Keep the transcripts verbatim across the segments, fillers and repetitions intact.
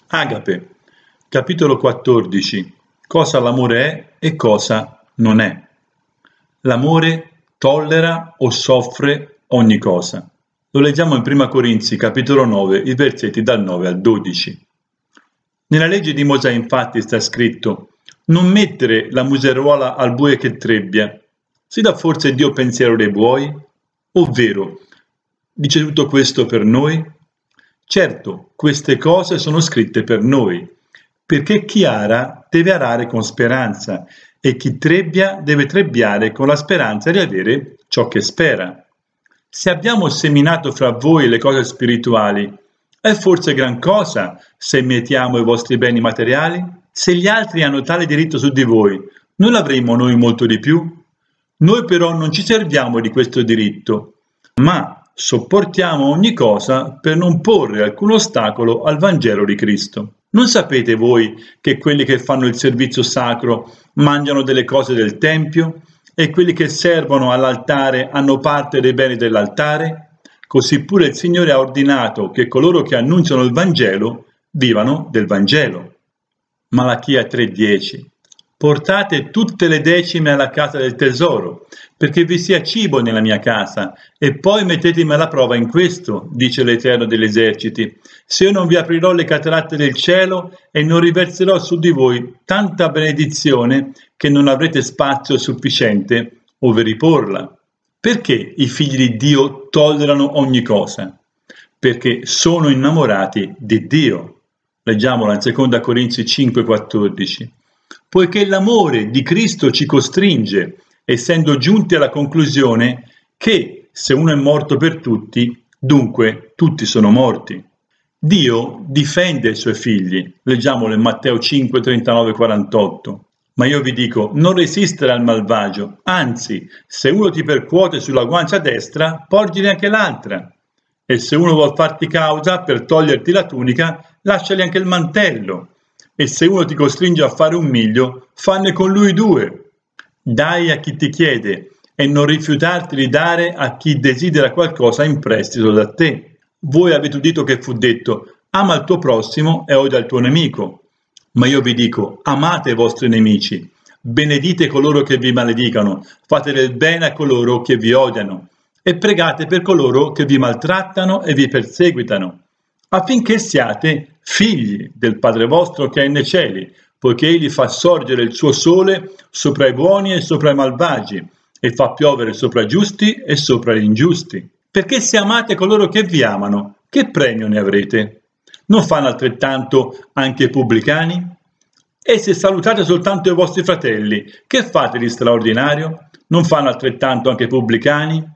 Agape, capitolo quattordici. Cosa l'amore è e cosa non è. L'amore tollera o soffre ogni cosa. Lo leggiamo in prima Corinzi, capitolo nove, i versetti dal nove al dodici. Nella legge di Mosè infatti sta scritto: non mettere la museruola al bue che trebbia. Si dà forse Dio pensiero dei buoi? Ovvero, dice tutto questo per noi? Certo, queste cose sono scritte per noi, perché chi ara deve arare con speranza e chi trebbia deve trebbiare con la speranza di avere ciò che spera. Se abbiamo seminato fra voi le cose spirituali, è forse gran cosa se mietiamo i vostri beni materiali? Se gli altri hanno tale diritto su di voi, non l'avremo noi molto di più? Noi però non ci serviamo di questo diritto, ma sopportiamo ogni cosa per non porre alcun ostacolo al Vangelo di Cristo. Non sapete voi che quelli che fanno il servizio sacro mangiano delle cose del Tempio e quelli che servono all'altare hanno parte dei beni dell'altare? Così pure il Signore ha ordinato che coloro che annunciano il Vangelo vivano del Vangelo. Malachia tre dieci. Portate tutte le decime alla casa del tesoro, perché vi sia cibo nella mia casa, e poi mettetemi alla prova in questo, dice l'Eterno degli eserciti, se io non vi aprirò le cataratte del cielo e non riverserò su di voi tanta benedizione che non avrete spazio sufficiente ove riporla. Perché i figli di Dio tollerano ogni cosa? Perché sono innamorati di Dio. Leggiamola in seconda Corinzi cinque quattordici. Poiché l'amore di Cristo ci costringe, essendo giunti alla conclusione che se uno è morto per tutti, dunque tutti sono morti. Dio difende i suoi figli, leggiamolo in Matteo cinque trentanove quarantotto. Ma io vi dico, non resistere al malvagio, anzi, se uno ti percuote sulla guancia destra, porgili anche l'altra. E se uno vuol farti causa per toglierti la tunica, lasciali anche il mantello. E se uno ti costringe a fare un miglio, fanne con lui due. Dai a chi ti chiede e non rifiutarti di dare a chi desidera qualcosa in prestito da te. Voi avete udito che fu detto: ama il tuo prossimo e odia il tuo nemico. Ma io vi dico: amate i vostri nemici, benedite coloro che vi maledicano, fate del bene a coloro che vi odiano e pregate per coloro che vi maltrattano e vi perseguitano, affinché siate figli del Padre vostro che è nei cieli, poiché egli fa sorgere il suo sole sopra i buoni e sopra i malvagi, e fa piovere sopra i giusti e sopra gli ingiusti. Perché se amate coloro che vi amano, che premio ne avrete? Non fanno altrettanto anche i pubblicani? E se salutate soltanto i vostri fratelli, che fate di straordinario? Non fanno altrettanto anche i pubblicani?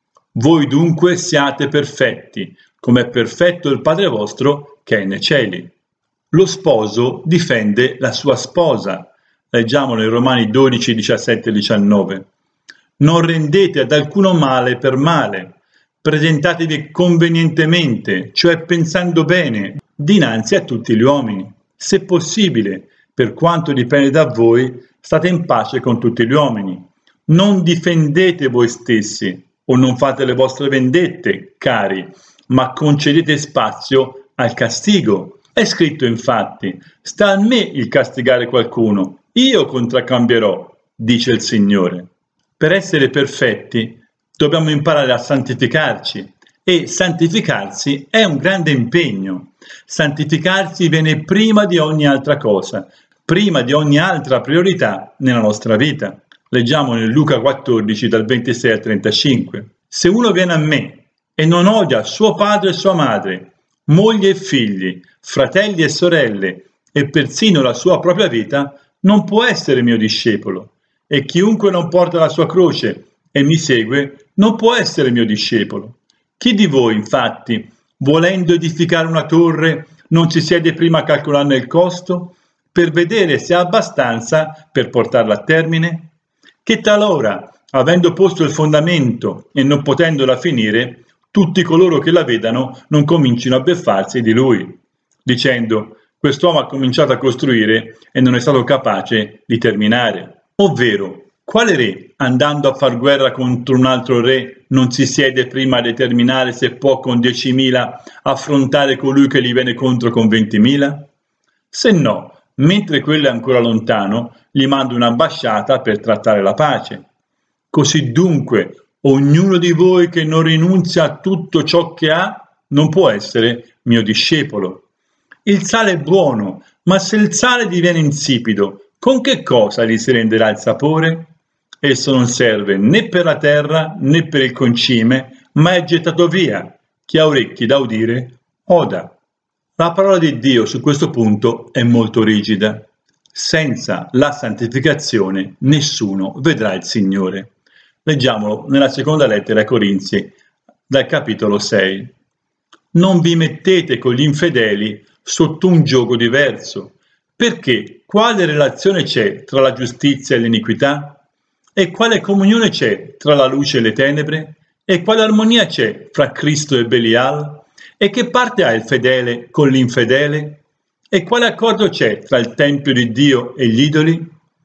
Voi dunque siate perfetti, come è perfetto il Padre vostro che è nei cieli. Lo sposo difende la sua sposa. Leggiamolo in Romani dodici diciassette diciannove. Non rendete ad alcuno male per male. Presentatevi convenientemente, cioè pensando bene, dinanzi a tutti gli uomini. Se possibile, per quanto dipende da voi, state in pace con tutti gli uomini. Non difendete voi stessi, o non fate le vostre vendette, cari, ma concedete spazio al castigo. È scritto infatti: sta a me il castigare qualcuno, io contraccambierò, dice il Signore. Per essere perfetti dobbiamo imparare a santificarci, e santificarsi è un grande impegno. Santificarsi viene prima di ogni altra cosa, prima di ogni altra priorità nella nostra vita. Leggiamo in Luca quattordici dal ventisei al trentacinque. Se uno viene a me e non odia suo padre e sua madre, moglie e figli, fratelli e sorelle, e persino la sua propria vita, non può essere mio discepolo. E chiunque non porta la sua croce e mi segue, non può essere mio discepolo. Chi di voi, infatti, volendo edificare una torre, non si siede prima a calcolarne il costo, per vedere se ha abbastanza per portarla a termine? Che talora, avendo posto il fondamento e non potendola finire, tutti coloro che la vedano non comincino a beffarsi di lui, dicendo: quest'uomo ha cominciato a costruire e non è stato capace di terminare. Ovvero, quale re, andando a far guerra contro un altro re, non si siede prima a determinare se può con diecimila affrontare colui che gli viene contro con ventimila? Se no, mentre quello è ancora lontano, gli mando un'ambasciata per trattare la pace. Così dunque, ognuno di voi che non rinunzia a tutto ciò che ha, non può essere mio discepolo. Il sale è buono, ma se il sale diviene insipido, con che cosa gli si renderà il sapore? Esso non serve né per la terra né per il concime, ma è gettato via. Chi ha orecchi da udire, oda. La parola di Dio su questo punto è molto rigida. Senza la santificazione nessuno vedrà il Signore. Leggiamolo nella seconda lettera ai Corinzi, dal capitolo sei. Non vi mettete con gli infedeli sotto un giogo diverso, perché quale relazione c'è tra la giustizia e l'iniquità? E quale comunione c'è tra la luce e le tenebre? E quale armonia c'è fra Cristo e Belial? E che parte ha il fedele con l'infedele? E quale accordo c'è tra il tempio di Dio e gli idoli?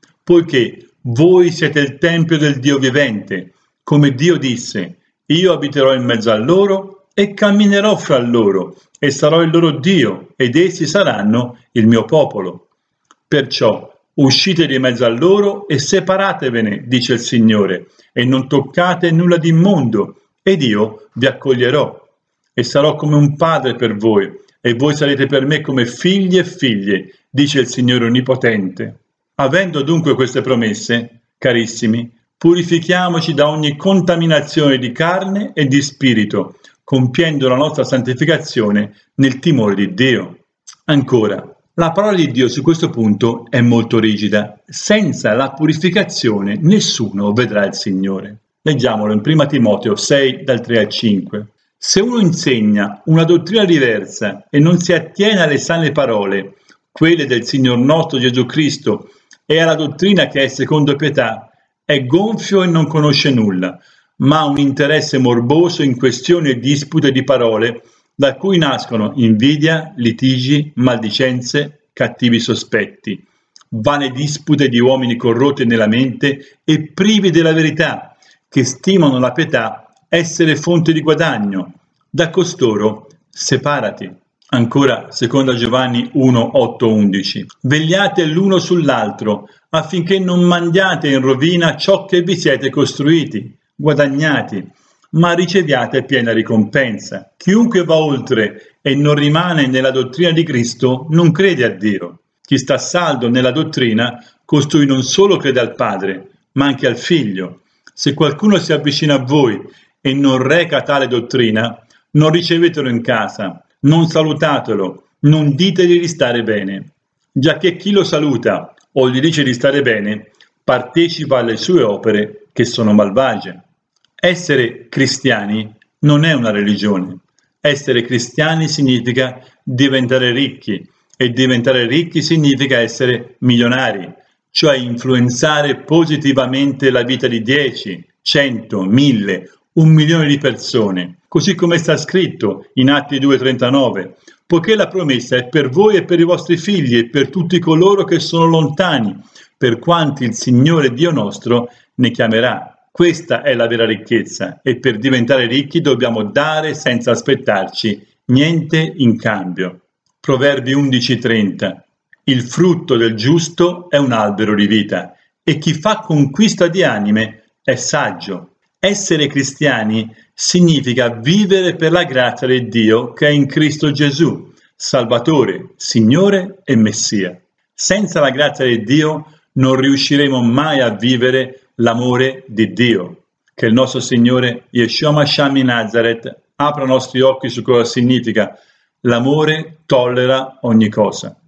Poiché voi siete il tempio del Dio vivente, come Dio disse, io abiterò in mezzo a loro e camminerò fra loro, e sarò il loro Dio, ed essi saranno il mio popolo. Perciò uscite di mezzo a loro e separatevene, dice il Signore, e non toccate nulla di immondo, ed io vi accoglierò. E sarò come un padre per voi, e voi sarete per me come figli e figlie, dice il Signore Onnipotente. Avendo dunque queste promesse, carissimi, purifichiamoci da ogni contaminazione di carne e di spirito, compiendo la nostra santificazione nel timore di Dio. Ancora, la parola di Dio su questo punto è molto rigida. Senza la purificazione nessuno vedrà il Signore. Leggiamolo in prima Timoteo sei, dal tre al cinque. Se uno insegna una dottrina diversa e non si attiene alle sane parole, quelle del Signor nostro Gesù Cristo, e alla dottrina che è secondo pietà, è gonfio e non conosce nulla, ma ha un interesse morboso in questioni e dispute di parole, da cui nascono invidia, litigi, maldicenze, cattivi sospetti, vane dispute di uomini corrotti nella mente e privi della verità, che stimano la pietà essere fonte di guadagno. Da costoro separati. Ancora seconda Giovanni uno, otto, undici. Vegliate l'uno sull'altro affinché non mandiate in rovina ciò che vi siete costruiti, guadagnati, ma riceviate piena ricompensa. Chiunque va oltre e non rimane nella dottrina di Cristo non crede a Dio. Chi sta saldo nella dottrina, costui non solo crede al Padre, ma anche al Figlio. Se qualcuno si avvicina a voi e non reca tale dottrina, non ricevetelo in casa, non salutatelo, non ditegli di stare bene, giacché chi lo saluta o gli dice di stare bene, partecipa alle sue opere che sono malvagie. Essere cristiani non è una religione. Essere cristiani significa diventare ricchi, e diventare ricchi significa essere milionari, cioè influenzare positivamente la vita di dieci, cento, mille, un milione di persone, così come sta scritto in Atti due trentanove, poiché la promessa è per voi e per i vostri figli e per tutti coloro che sono lontani, per quanti il Signore Dio nostro ne chiamerà. Questa è la vera ricchezza, e per diventare ricchi dobbiamo dare senza aspettarci niente in cambio. Proverbi undici trenta. Il frutto del giusto è un albero di vita, e chi fa conquista di anime è saggio. Essere cristiani significa vivere per la grazia di Dio che è in Cristo Gesù, Salvatore, Signore e Messia. Senza la grazia di Dio non riusciremo mai a vivere l'amore di Dio. Che il nostro Signore Yeshua Mashiach di Nazareth apra i nostri occhi su cosa significa l'amore tollera ogni cosa.